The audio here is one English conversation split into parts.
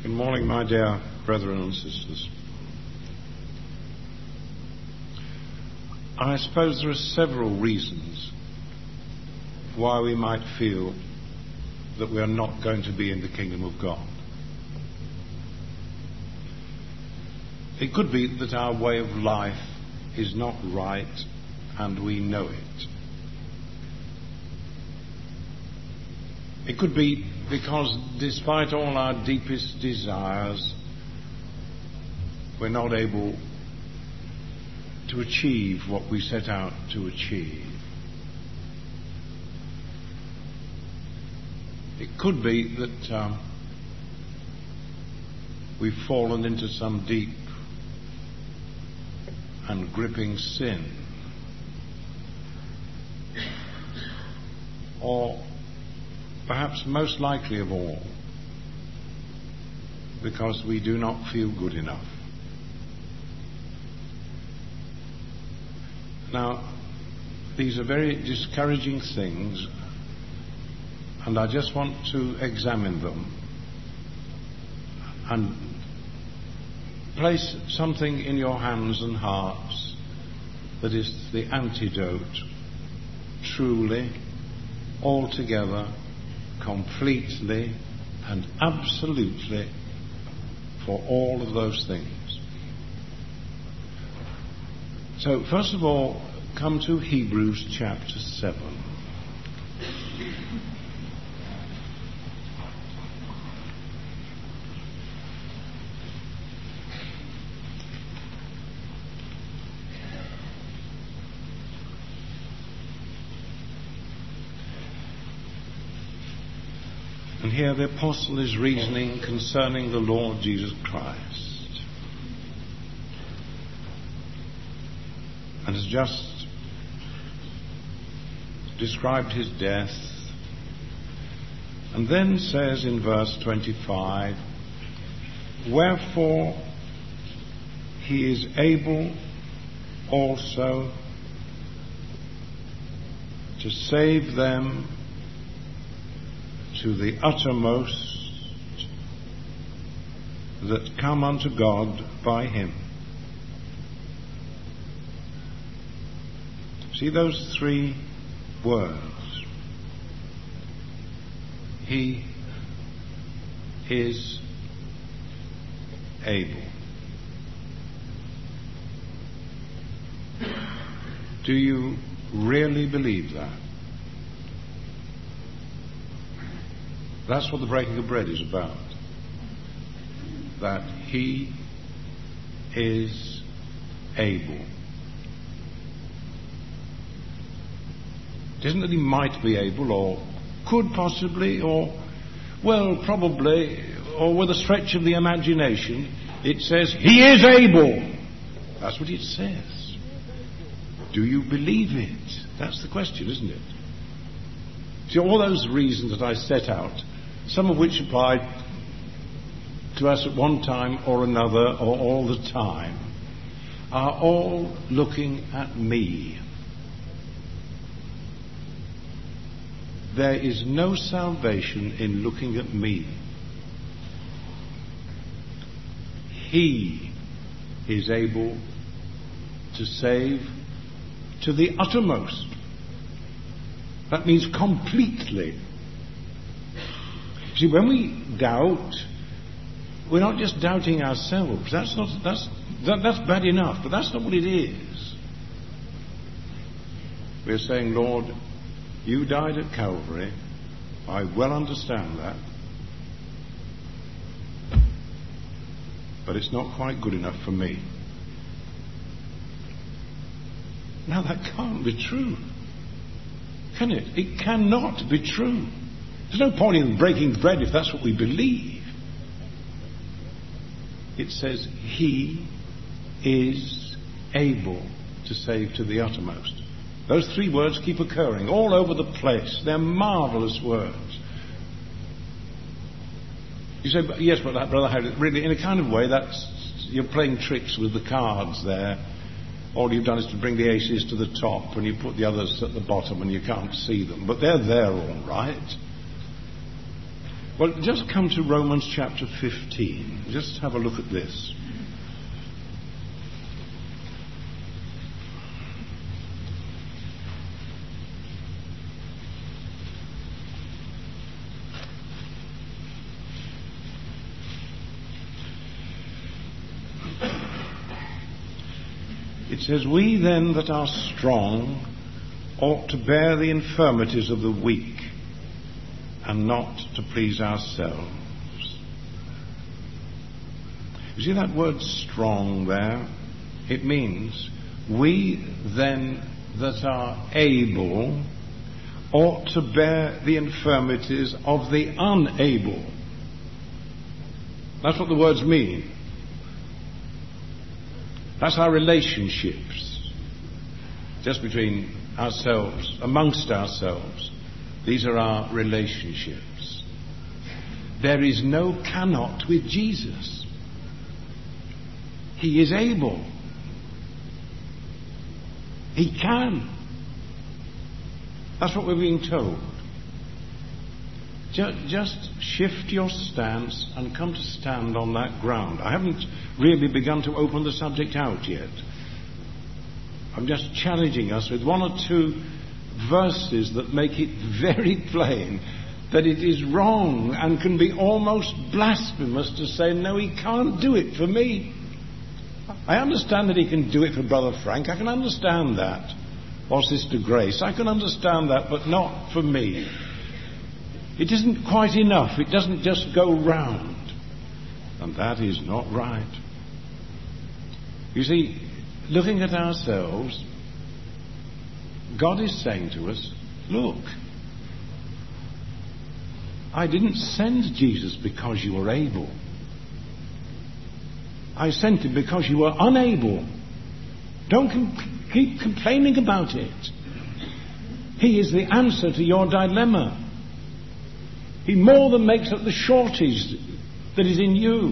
Good morning, my dear brethren and sisters. I suppose there are several reasons why we might feel that we are not going to be in the kingdom of God. It could be that our way of life is not right and we know it. It could be because despite all our deepest desires, we're not able to achieve what we set out to achieve. It could be that we've fallen into some deep and gripping sin, or perhaps most likely of all, because we do not feel good enough. Now, these are very discouraging things, and I just want to examine them and place something in your hands and hearts that is the antidote, truly, altogether, completely and absolutely for all of those things. So first of all, come to Hebrews chapter 7. And here the apostle is reasoning concerning the Lord Jesus Christ, and has just described his death, and then says in verse 25, wherefore he is able also to save them to the uttermost that come unto God by him. See those three words? He is able. Do you really believe that? That's what the breaking of bread is about. That he is able. It isn't that he might be able, or could possibly, or well, probably, or with a stretch of the imagination. It says, he is able. That's what it says. Do you believe it? That's the question, isn't it? See, all those reasons that I set out, some of which applied to us at one time or another, or all the time, are all looking at me. There is no salvation in looking at me. He is able to save to the uttermost. That means completely. See, when we doubt, we're not just doubting ourselves. That's bad enough, but that's not what it is. We're saying, Lord, you died at Calvary. I well understand that. But it's not quite good enough for me. Now that can't be true. Can it? It cannot be true. There's no point in breaking bread if that's what we believe. It says, he is able to save to the uttermost. Those three words keep occurring all over the place. They're marvelous words. You say, yes, but Brother Howard, really, in a kind of way, you're playing tricks with the cards there. All you've done is to bring the aces to the top and you put the others at the bottom and you can't see them. But they're there all right. Well, just come to Romans chapter 15. Just have a look at this. It says, "We then that are strong ought to bear the infirmities of the weak, and not to please ourselves." You see that word strong there? It means we then that are able ought to bear the infirmities of the unable. That's what the words mean. That's our relationships, just between ourselves, amongst ourselves. These are our relationships. There is no cannot with Jesus. He is able. He can. That's what we're being told. Just shift your stance and come to stand on that ground. I haven't really begun to open the subject out yet. I'm just challenging us with one or two verses that make it very plain that it is wrong and can be almost blasphemous to say, no, he can't do it for me. I understand that he can do it for Brother Frank. I can understand that. Or Sister Grace. I can understand that, but not for me. It isn't quite enough. It doesn't just go round. And that is not right. You see, looking at ourselves, God is saying to us, look, I didn't send Jesus because you were able. I sent him because you were unable. Don't keep complaining about it. He is the answer to your dilemma. He more than makes up the shortage that is in you.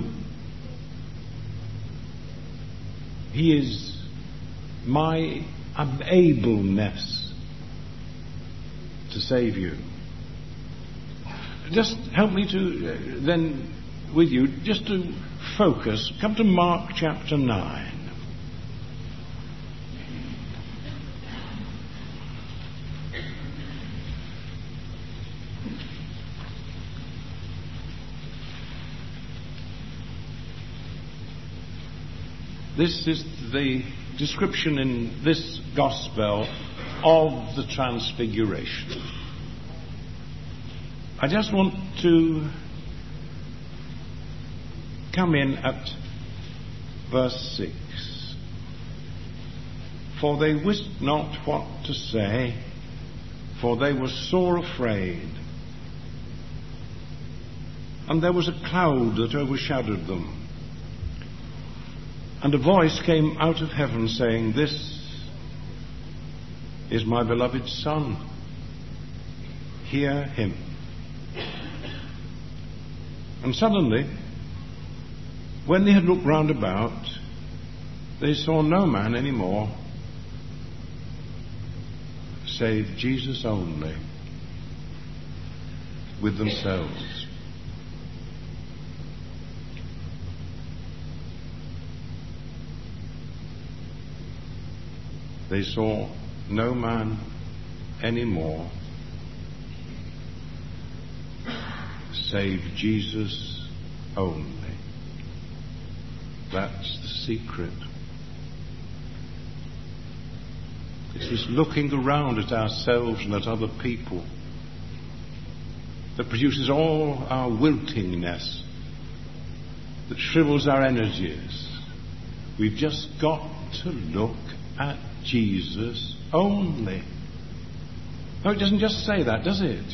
He is my unableness to save you. Just help me to then, with you, just to focus. Come to Mark chapter 9. This is the description in this gospel of the Transfiguration. I just want to come in at verse 6. For they wist not what to say, for they were sore afraid. And there was a cloud that overshadowed them. And a voice came out of heaven saying, "This is my beloved Son. Hear him." And suddenly, when they had looked round about, they saw no man any more, save Jesus only, with themselves. They saw no man any more, save Jesus only. That's the secret. It's this looking around at ourselves and at other people that produces all our wiltingness, that shrivels our energies. We've just got to look at Jesus only. No, it doesn't just say that, does it?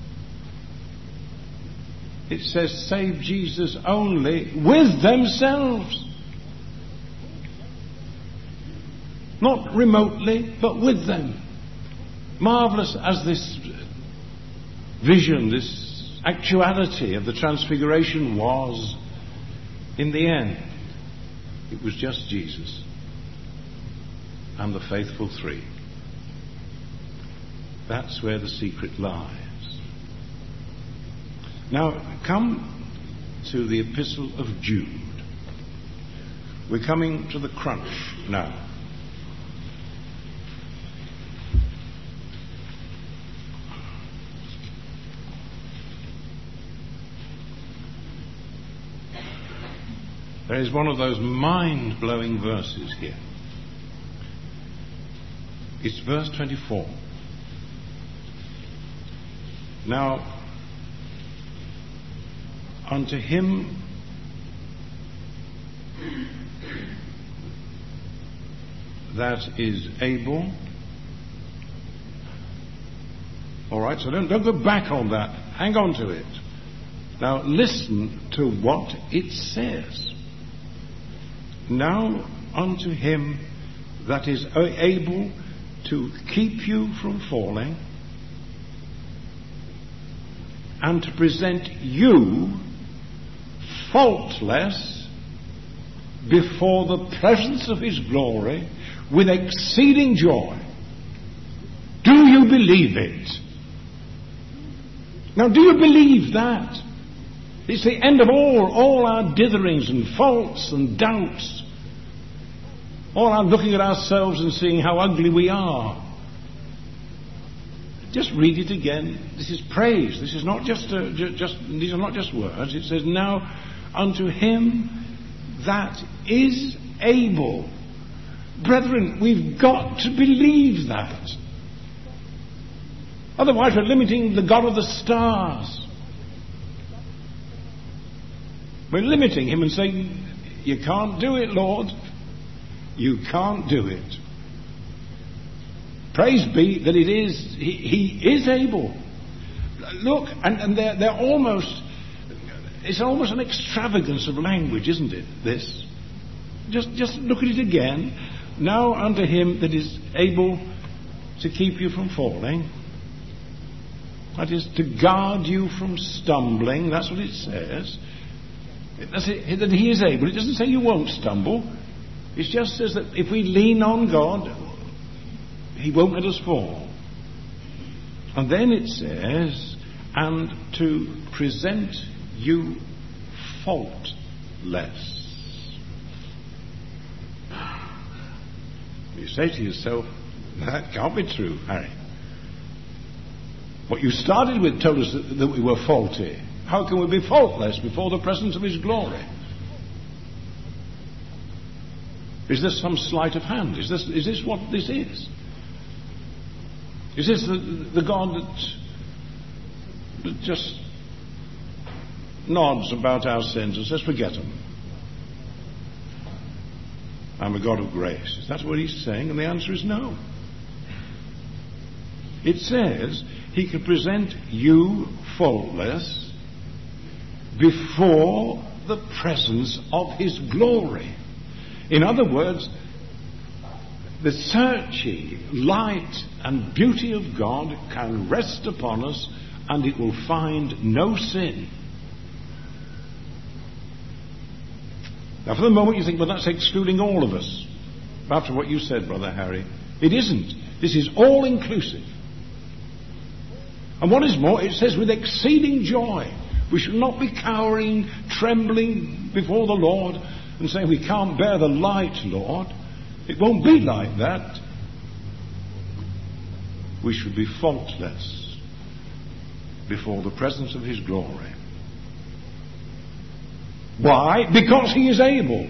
It says, save Jesus only with themselves. Not remotely, but with them. Marvelous as this vision, this actuality of the Transfiguration was, in the end, it was just Jesus and the faithful three. That's where the secret lies. Now, come to the Epistle of Jude. We're coming to the crunch now. There is one of those mind-blowing verses here. It's verse 24. Now, unto him that is able. All right, so don't go back on that. Hang on to it. Now, listen to what it says. Now unto him that is able to keep you from falling and to present you faultless before the presence of his glory with exceeding joy. Do you believe it? Now, do you believe that? It's the end of all our ditherings and faults and doubts. All our looking at ourselves and seeing how ugly we are. Just read it again. This is praise. This is not just these are not just words. It says, now unto him that is able. Brethren, we've got to believe that. Otherwise we're limiting the God of the stars. We're limiting him and saying, you can't do it, Lord. You can't do it. Praise be that it is, he is able. Look, and they're almost, it's almost an extravagance of language, isn't it, this? Just look at it again. Now unto him that is able to keep you from falling. That is, to guard you from stumbling. That's what it says. That he is able. It doesn't say you won't stumble. It just says that if we lean on God, he won't let us fall. And then it says, and to present you faultless. You say to yourself, that can't be true, Harry. What you started with told us that we were faulty. How can we be faultless before the presence of his glory? Is this some sleight of hand? Is this what this is? Is this the God that just nods about our sins and says, forget them? I'm a God of grace. Is that what he's saying? And the answer is no. It says he can present you faultless before the presence of his glory. In other words, the searching light and beauty of God can rest upon us and it will find no sin. Now for the moment you think, well, that's excluding all of us. After what you said, Brother Harry. It isn't. This is all inclusive. And what is more, it says with exceeding joy. We should not be cowering, trembling before the Lord and saying we can't bear the light, Lord. It won't be like that. We should be faultless before the presence of his glory. Why? Because he is able.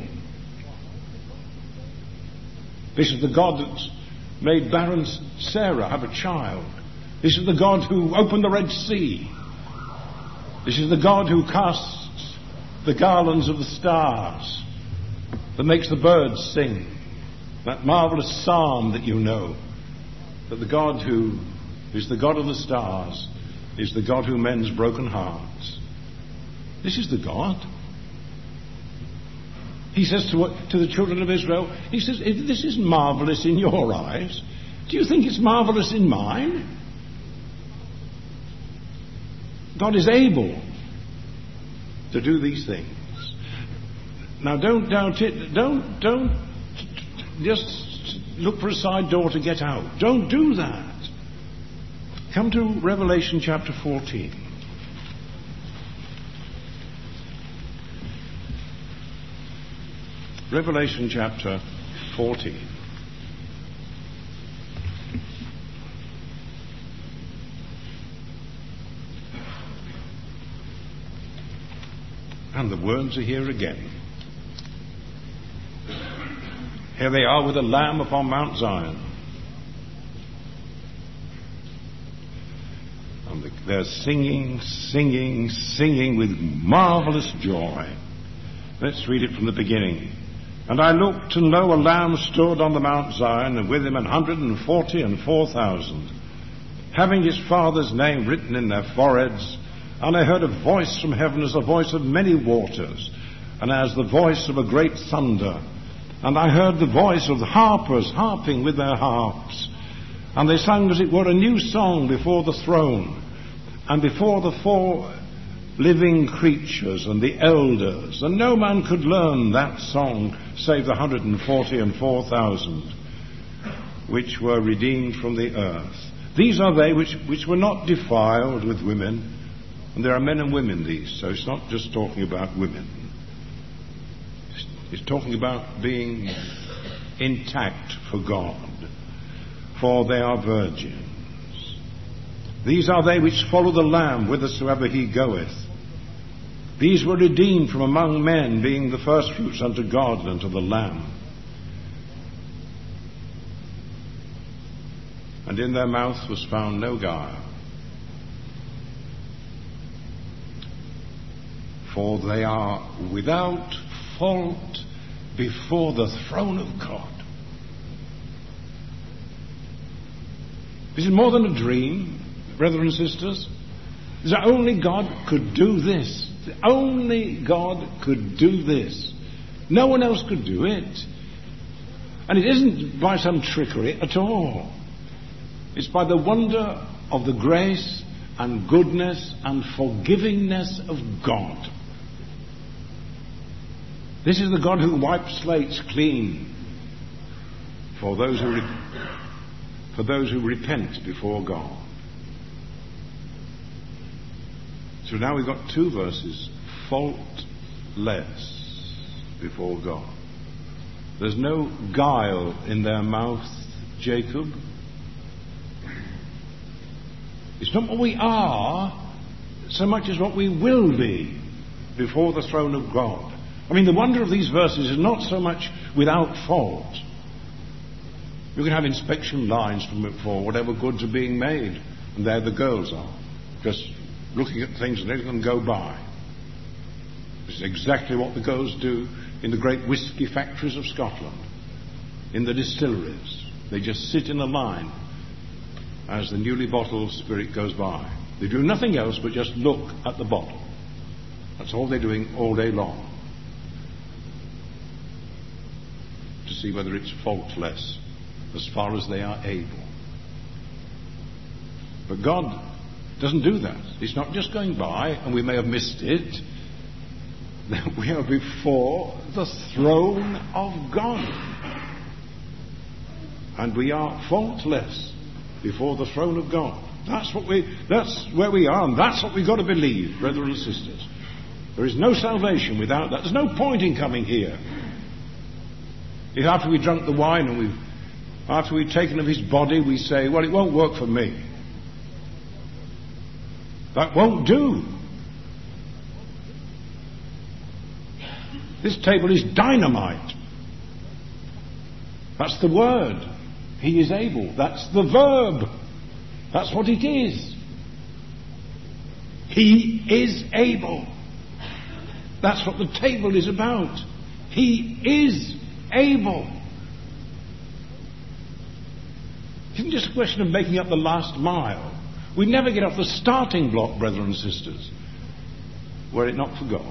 This is the God that made barren Sarah have a child. This is the God who opened the Red Sea. This is the God who casts the garlands of the stars, that makes the birds sing. That marvelous psalm that you know, that the God who is the God of the stars is the God who mends broken hearts. This is the God. He says to the children of Israel, he says, if this is marvelous in your eyes, do you think it's marvelous in mine? God is able to do these things. Now don't doubt it. Don't just look for a side door to get out. Don't do that. Come to Revelation chapter 14. Revelation chapter 14. And the words are here again. Here they are with the Lamb upon Mount Zion. And they're singing, singing, singing with marvelous joy. Let's read it from the beginning. And I looked, and lo, a Lamb stood on the Mount Zion, and with him 144,000, having his Father's name written in their foreheads. And I heard a voice from heaven as the voice of many waters, and as the voice of a great thunder. And I heard the voice of the harpers harping with their harps. And they sang as it were a new song before the throne, and before the four living creatures and the elders. And no man could learn that song save the 144,000, which were redeemed from the earth. These are they which were not defiled with women. And there are men and women these, so it's not just talking about women. It's talking about being intact for God, for they are virgins. These are they which follow the Lamb whithersoever he goeth. These were redeemed from among men, being the firstfruits unto God and unto the Lamb. And in their mouth was found no guile. For they are without fault before the throne of God. This is more than a dream, brothers and sisters. That only God could do this. Only God could do this. No one else could do it. And it isn't by some trickery at all. It's by the wonder of the grace and goodness and forgivingness of God. This is the God who wipes slates clean for those who repent before God. So now we've got two verses: faultless before God. There's no guile in their mouth, Jacob. It's not what we are so much as what we will be before the throne of God. I mean, the wonder of these verses is not so much without fault. You can have inspection lines for whatever goods are being made, and there the girls are, just looking at things and letting them go by. This is exactly what the girls do in the great whisky factories of Scotland, in the distilleries. They just sit in a line as the newly bottled spirit goes by. They do nothing else but just look at the bottle. That's all they're doing all day long, to see whether it's faultless as far as they are able. But God doesn't do that. It's not just going by and we may have missed it. We are before the throne of God, and we are faultless before the throne of God. That's where we are, and that's what we've got to believe, brothers and sisters. There is no salvation without that. There's no point in coming here. If after we've drunk the wine and after we've taken of his body, we say, well, it won't work for me. That won't do. This table is dynamite. That's the word. He is able. That's the verb. That's what it is. He is able. That's what the table is about. He is able. It isn't just a question of making up the last mile. We never get off the starting block, brothers and sisters, were it not for God.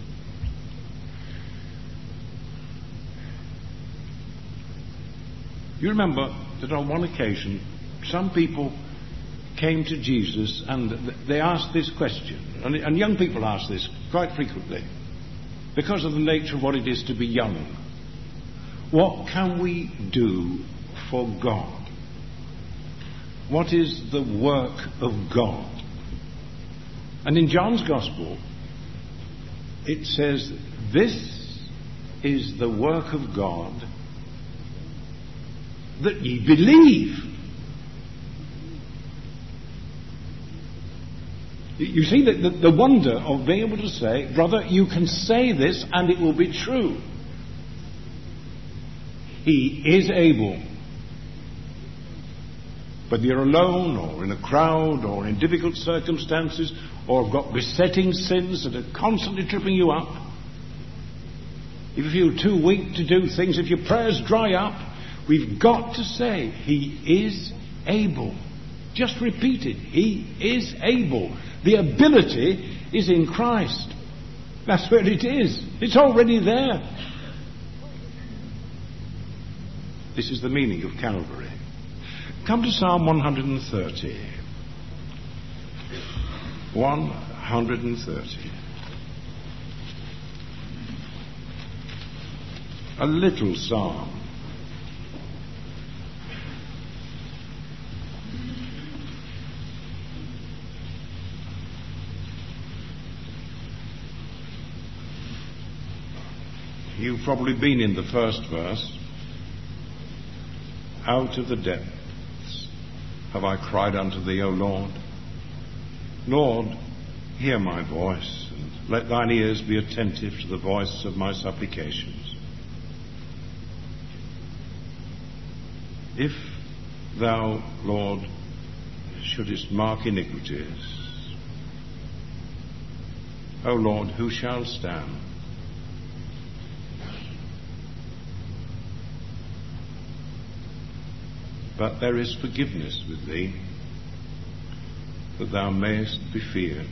You remember that on one occasion, some people came to Jesus and they asked this question, and young people ask this quite frequently, because of the nature of what it is to be young. What can we do for God? What is the work of God? And in John's Gospel, it says, this is the work of God, that ye believe. You see the wonder of being able to say, brother, you can say this and it will be true. He is able. Whether you're alone or in a crowd or in difficult circumstances or have got besetting sins that are constantly tripping you up, if you feel too weak to do things, if your prayers dry up, we've got to say, He is able. Just repeat it. He is able. The ability is in Christ. That's where it is. It's already there. This is the meaning of Calvary. Come to Psalm 130. 130. A little psalm. You've probably been in the first verse. Out of the depths have I cried unto thee, O Lord. Lord, hear my voice, and let thine ears be attentive to the voice of my supplications. If thou, Lord, shouldest mark iniquities, O Lord, who shall stand? But there is forgiveness with thee, that thou mayest be feared.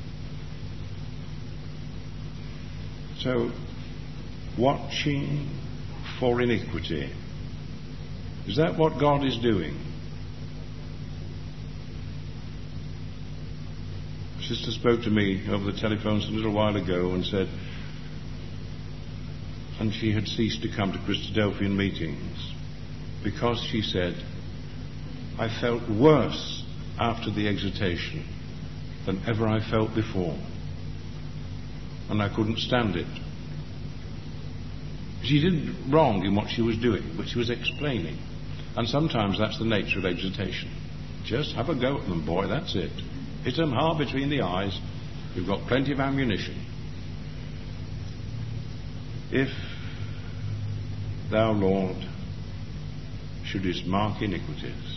So, watching for iniquity. Is that what God is doing? A sister spoke to me over the telephones a little while ago and said, and she had ceased to come to Christadelphian meetings because, she said, I felt worse after the exhortation than ever I felt before, and I couldn't stand it. She did wrong in what she was doing, but she was explaining. And sometimes that's the nature of exhortation. Just have a go at them, boy, that's it. Hit them hard between the eyes. You've got plenty of ammunition. If thou, Lord, shouldest mark iniquities.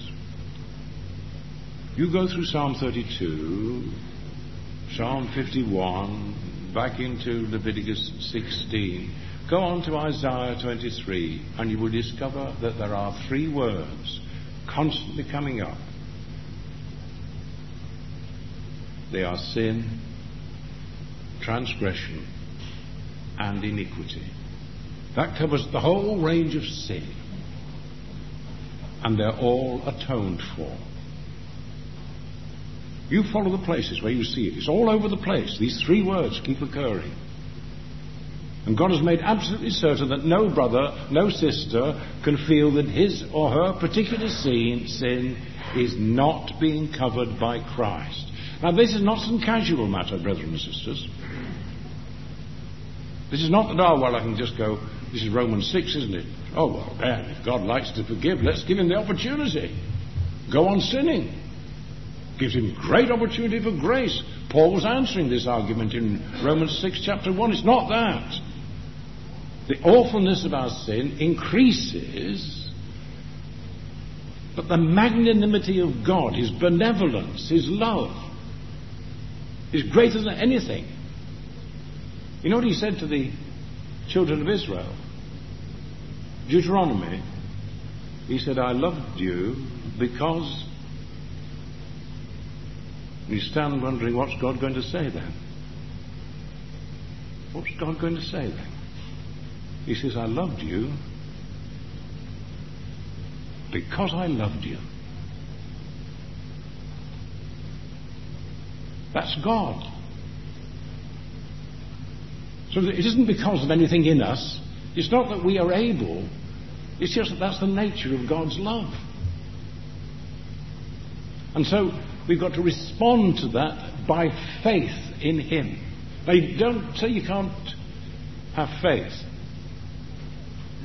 You go through Psalm 32, Psalm 51, back into Leviticus 16, go on to Isaiah 23, and you will discover that there are three words constantly coming up. They are sin, transgression, and iniquity. That covers the whole range of sin. And they're all atoned for. You follow the places where you see it. It's all over the place. These three words keep occurring. And God has made absolutely certain that no brother, no sister can feel that his or her particular sin is not being covered by Christ. Now, this is not some casual matter, brethren and sisters. This is not that, oh, well, I can just go, this is Romans 6, isn't it? Oh, well, then, if God likes to forgive, let's give him the opportunity. Go on sinning. Gives him great opportunity for grace. Paul was answering this argument in Romans 6, chapter 1. It's not that. The awfulness of our sin increases, but the magnanimity of God, his benevolence, his love, is greater than anything. You know what he said to the children of Israel? Deuteronomy. He said, I loved you because... You stand wondering, what's God going to say then? What's God going to say then? He says, I loved you because I loved you. That's God. So it isn't because of anything in us. It's not that we are able. It's just that that's the nature of God's love. And so we've got to respond to that by faith in him. Now, don't say you can't have faith.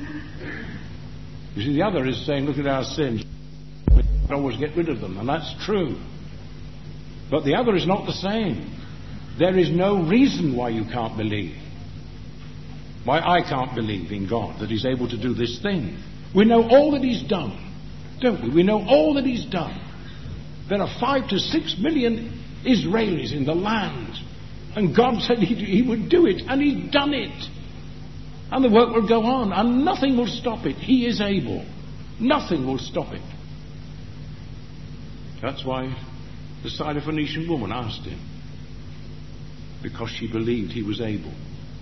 You see, the other is saying, look at our sins. We can always get rid of them, and that's true. But the other is not the same. There is no reason why you can't believe. Why I can't believe in God, that He's able to do this thing. We know all that He's done, don't we? We know all that He's done. There are 5 to 6 million Israelis in the land. And God said He would do it, and He's done it. And the work will go on, and nothing will stop it. He is able. Nothing will stop it. That's why the Syrophoenician woman asked Him, because she believed He was able.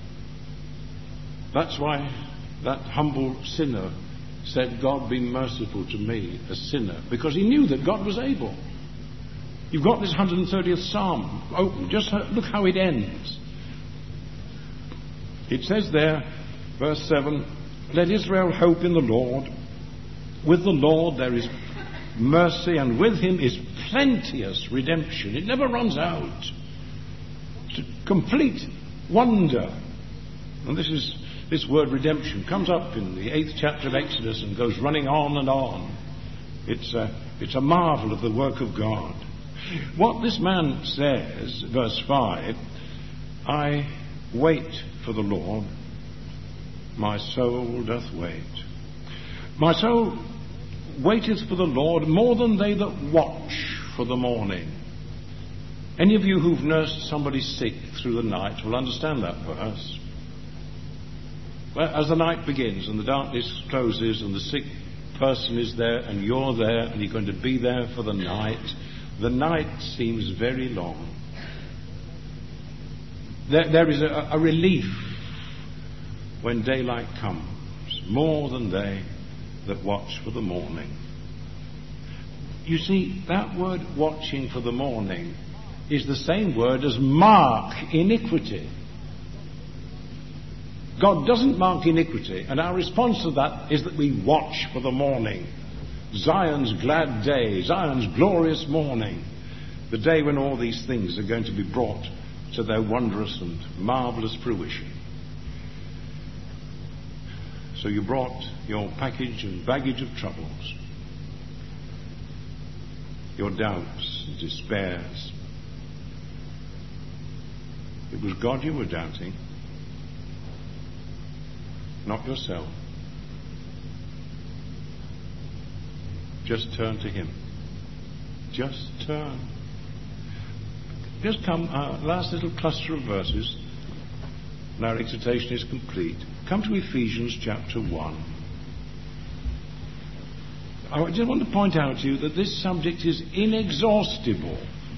That's why that humble sinner said, God be merciful to me, a sinner, because he knew that God was able. You've got this 130th Psalm open. Just look how it ends. It says there, verse 7, let Israel hope in the Lord. With the Lord there is mercy, and with Him is plenteous redemption. It never runs out. It's a complete wonder. And this word redemption comes up in the 8th chapter of Exodus and goes running on and on. It's a marvel of the work of God. What this man says, verse 5, I wait for the Lord, my soul doth wait. My soul waiteth for the Lord more than they that watch for the morning. Any of you who've nursed somebody sick through the night will understand that verse. Well, as the night begins and the darkness closes and the sick person is there and you're there and you're going to be there for the night seems very long. There is a relief when daylight comes, more than they that watch for the morning. You see, that word watching for the morning is the same word as mark iniquity. God doesn't mark iniquity, and our response to that is that we watch for the morning. Zion's glad day, Zion's glorious morning, the day when all these things are going to be brought to their wondrous and marvellous fruition. So you brought your package and baggage of troubles, your doubts and despairs. It was God you were doubting, not yourself. Just turn to Him. Just turn. Just come, last little cluster of verses, and our exhortation is complete. Come to Ephesians chapter 1. I just want to point out to you that this subject is inexhaustible.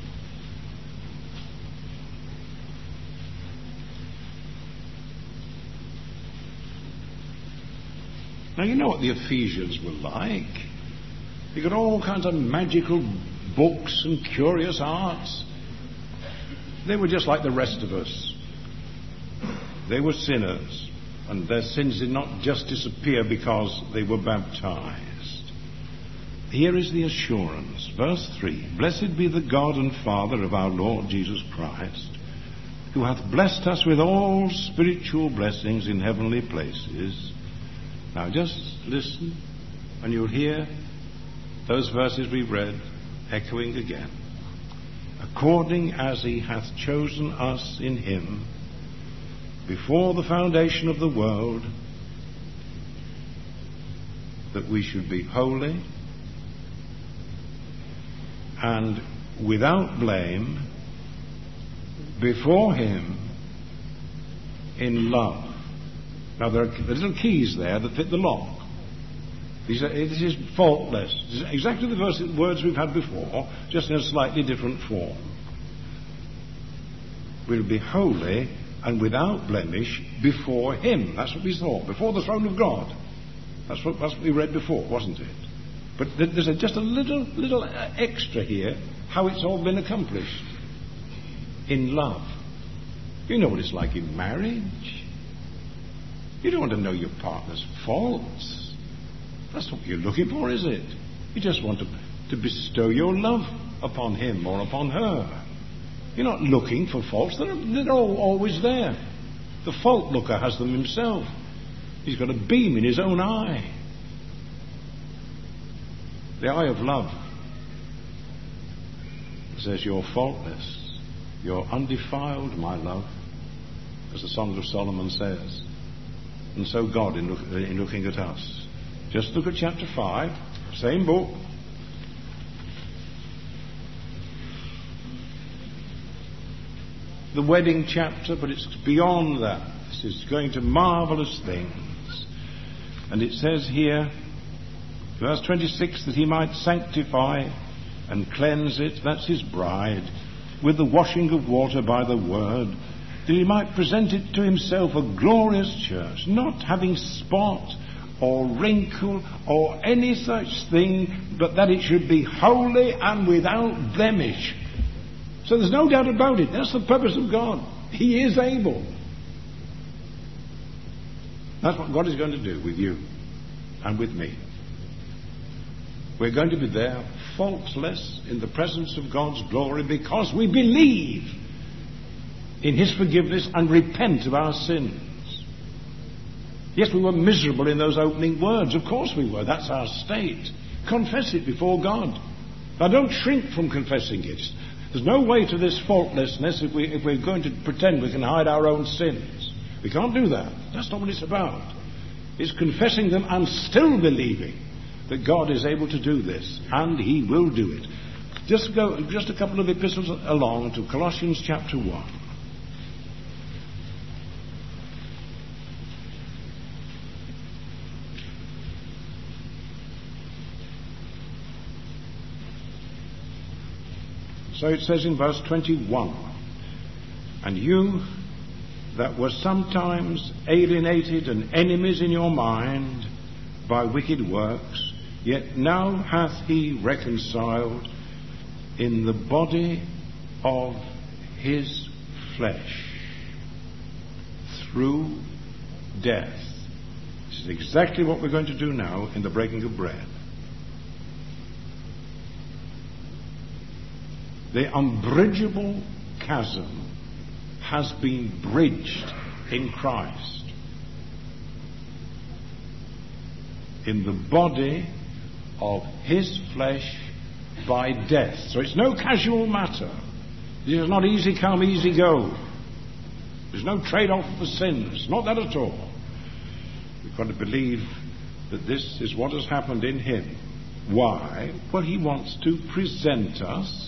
Now, you know what the Ephesians were like. They got all kinds of magical books and curious arts. They were just like the rest of us. They were sinners, and their sins did not just disappear because they were baptized. Here is the assurance. Verse 3, Blessed be the God and Father of our Lord Jesus Christ, who hath blessed us with all spiritual blessings in heavenly places. Now just listen, and you'll hear those verses we read echoing again. According as He hath chosen us in Him before the foundation of the world, that we should be holy and without blame before Him in love. Now there are little keys there that fit the lock. This is faultless. This is exactly the words we've had before, just in a slightly different form. We'll be holy and without blemish before Him. That's what we saw, before the throne of God. That's what we read before, wasn't it? But there's just a little extra here, how it's all been accomplished. In love. You know what it's like in marriage. You don't want to know your partner's faults. That's what you're looking for, is it? You just want to bestow your love upon him or upon her. You're not looking for faults. They're all always there. The fault looker has them himself. He's got a beam in his own eye. The eye of love. It says, you're faultless, you're undefiled, my love, as the Song of Solomon says. And so God in looking at us. Just look at chapter 5, same book. The wedding chapter, but it's beyond that. This is going to marvellous things. And it says here, verse 26, that he might sanctify and cleanse it, that's his bride, with the washing of water by the word, that he might present it to himself a glorious church, not having spot or wrinkle or any such thing, but that it should be holy and without blemish. So there's no doubt about it. That's the purpose of God. He is able. That's what God is going to do with you and with me. We're going to be there faultless in the presence of God's glory because we believe in his forgiveness and repent of our sins. Yes, we were miserable in those opening words. Of course we were. That's our state. Confess it before God. Now don't shrink from confessing it. There's no way to this faultlessness if we're going to pretend we can hide our own sins. We can't do that. That's not what it's about. It's confessing them and still believing that God is able to do this, and he will do it. Just a couple of epistles along to Colossians chapter 1. So it says in verse 21, and you that were sometimes alienated and enemies in your mind by wicked works, yet now hath he reconciled in the body of his flesh through death. This is exactly what we're going to do now in the breaking of bread. The unbridgeable chasm has been bridged in Christ. In the body of his flesh by death. So it's no casual matter. This is not easy come, easy go. There's no trade-off for sins. Not that at all. We've got to believe that this is what has happened in him. Why? Well, he wants to present us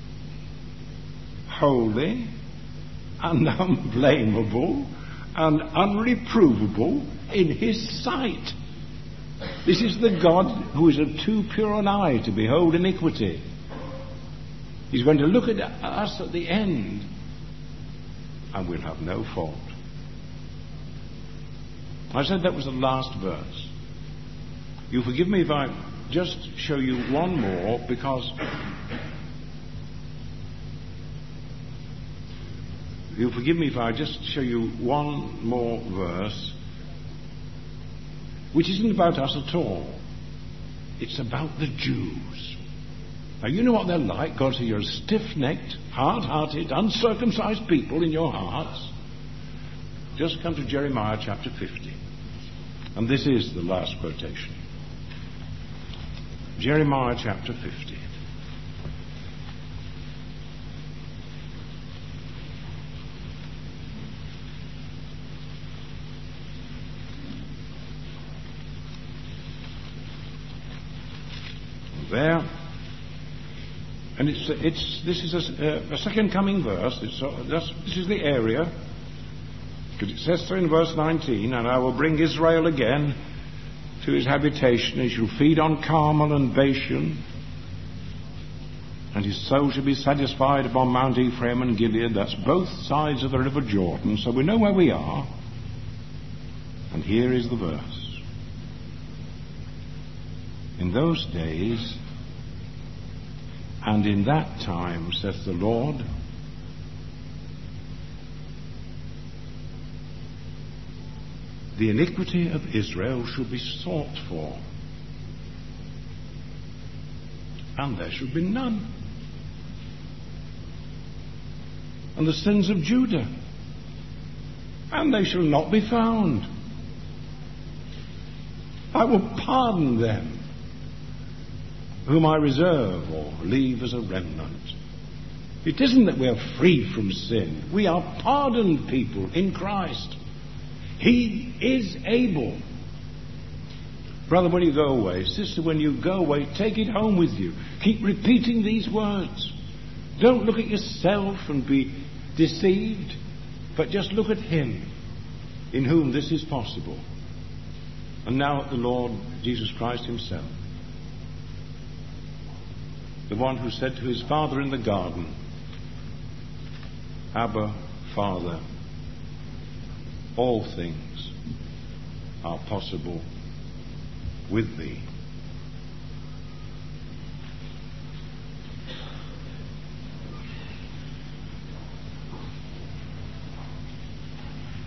holy and unblameable and unreprovable in his sight. This is the God who is of too pure an eye to behold iniquity. He's going to look at us at the end and we'll have no fault. I said that was the last verse. You forgive me if I just show you one more, because you'll forgive me if I just show you one more verse, which isn't about us at all. It's about the Jews. Now, you know what they're like. God said, you're stiff-necked, hard-hearted, uncircumcised people in your hearts. Just come to Jeremiah chapter 50. And this is the last quotation. Jeremiah chapter 50. There, and this is a second coming verse. This is the area, because it says so in verse 19, and I will bring Israel again to his habitation. He shall feed on Carmel and Bashan, and his soul shall be satisfied upon Mount Ephraim and Gilead. That's both sides of the river Jordan, so we know where we are. And here is the verse. In those days, and in that time, saith the Lord, the iniquity of Israel shall be sought for, and there shall be none. And the sins of Judah, and they shall not be found. I will pardon them whom I reserve or leave as a remnant. It isn't that we are free from sin. We are pardoned people in Christ. He is able. Brother, when you go away, sister, when you go away, take it home with you. Keep repeating these words. Don't look at yourself and be deceived, but just look at Him in whom this is possible. And now at the Lord Jesus Christ Himself, the one who said to His Father in the garden, Abba, Father, all things are possible with Thee.